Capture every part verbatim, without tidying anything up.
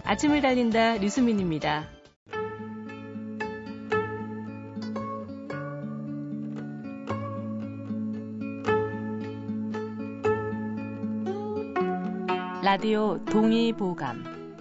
아침을 달린다 류수민입니다. 라디오 동의보감.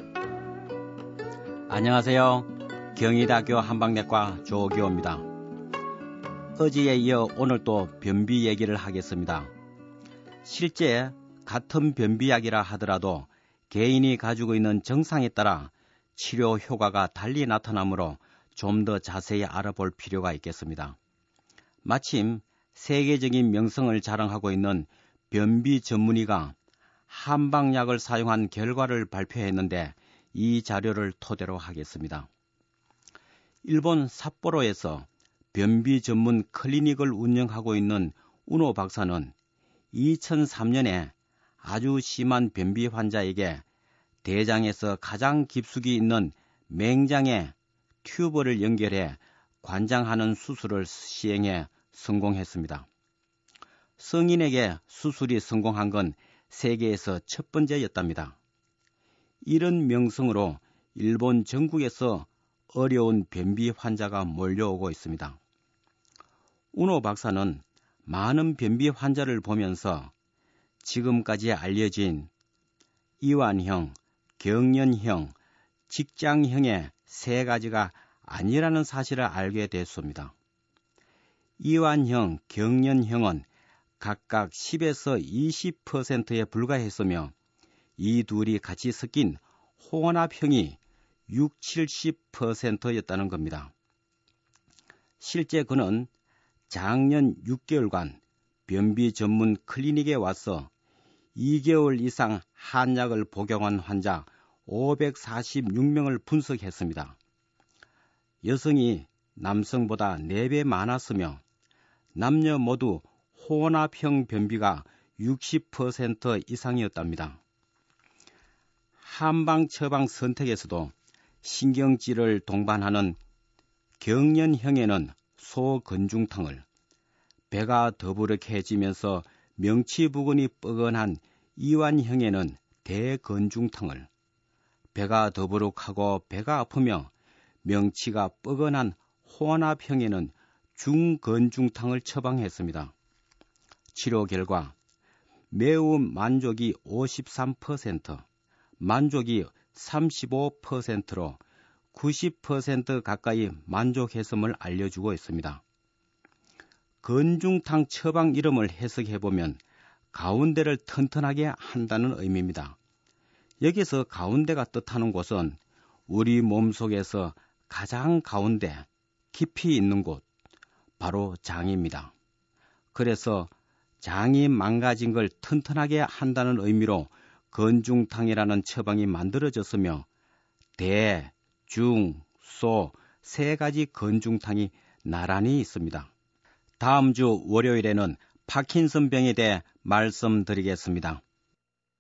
안녕하세요. 경희대학교 한방내과 조기호입니다. 어제에 이어 오늘 또 변비 얘기를 하겠습니다. 실제 같은 변비약이라 하더라도 개인이 가지고 있는 증상에 따라 치료 효과가 달리 나타나므로 좀 더 자세히 알아볼 필요가 있겠습니다. 마침 세계적인 명성을 자랑하고 있는 변비 전문의가 한방약을 사용한 결과를 발표했는데 이 자료를 토대로 하겠습니다. 일본 삿포로에서 변비 전문 클리닉을 운영하고 있는 우노 박사는 이천삼 년에 아주 심한 변비 환자에게 대장에서 가장 깊숙이 있는 맹장에 튜브를 연결해 관장하는 수술을 시행해 성공했습니다. 성인에게 수술이 성공한 건 세계에서 첫 번째였답니다. 이런 명성으로 일본 전국에서 어려운 변비 환자가 몰려오고 있습니다. 우노 박사는 많은 변비 환자를 보면서 지금까지 알려진 이완형, 경련형, 직장형의 세 가지가 아니라는 사실을 알게 됐습니다. 이완형, 경련형은 각각 십에서 이십 퍼센트에 불과했으며 이 둘이 같이 섞인 혼합형이 육, 칠십 퍼센트였다는 겁니다. 실제 그는 작년 육 개월간 변비 전문 클리닉에 와서 이 개월 이상 한약을 복용한 환자 오백사십육 명을 분석했습니다. 여성이 남성보다 네 배 많았으며 남녀 모두 혼합형 변비가 육십 퍼센트 이상이었답니다. 한방 처방 선택에서도 신경질을 동반하는 경련형에는 소근중탕을, 배가 더부룩해지면서 명치 부근이 뻐근한 이완형에는 대근중탕을, 배가 더부룩하고 배가 아프며 명치가 뻐근한 혼합형에는 중근중탕을 처방했습니다. 치료 결과 매우 만족이 오십삼 퍼센트, 만족이 삼십오 퍼센트로 구십 퍼센트 가까이 만족했음을 알려주고 있습니다. 근중탕 처방 이름을 해석해보면 가운데를 튼튼하게 한다는 의미입니다. 여기서 가운데가 뜻하는 곳은 우리 몸속에서 가장 가운데 깊이 있는 곳, 바로 장입니다. 그래서 장이 망가진 걸 튼튼하게 한다는 의미로 근중탕이라는 처방이 만들어졌으며 대, 중, 소 세 가지 근중탕이 나란히 있습니다. 다음 주 월요일에는 파킨슨병에 대해 말씀드리겠습니다.